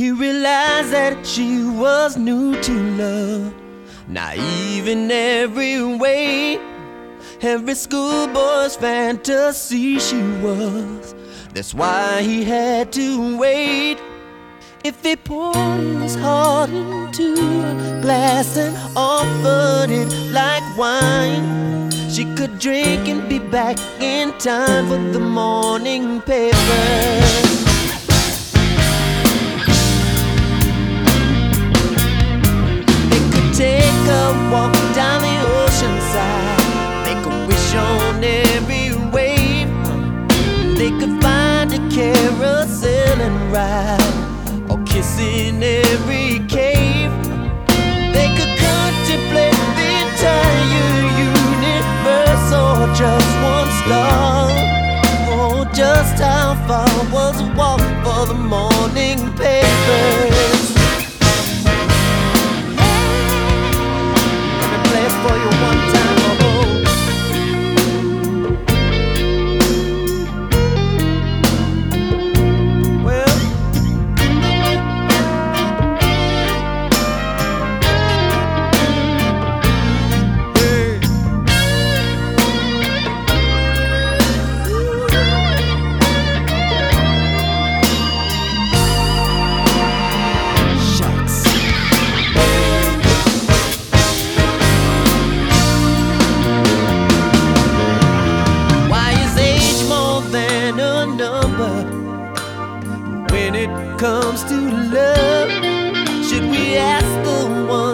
He realized that she was new to love, naive in every way. Every schoolboy's fantasy she was. That's why he had to wait. If he poured his heart into a glass and offered it like wine, she could drink and be back in time for the morning paper. Take a walk down the ocean side, make a wish on every wave. They could find a carousel and ride, or kiss in every cave. They could contemplate the entire universe, or just one star. Oh, just how far was a walk for the morning papers? For you one time, oh. Well, hey. Shucks. When it comes to love, should we ask the one